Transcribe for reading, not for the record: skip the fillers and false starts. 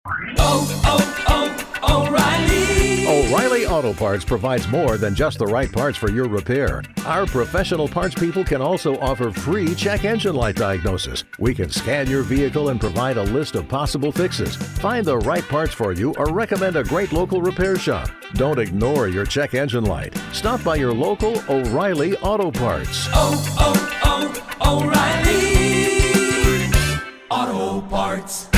O'Reilly Auto Parts provides more than just the right parts for your repair. Our professional parts people can also offer free check engine light diagnosis. We can scan your vehicle and provide a list of possible fixes. Find the right parts for you or recommend a great local repair shop. Don't ignore your check engine light. Stop by your local O'Reilly Auto Parts. O'Reilly Auto Parts.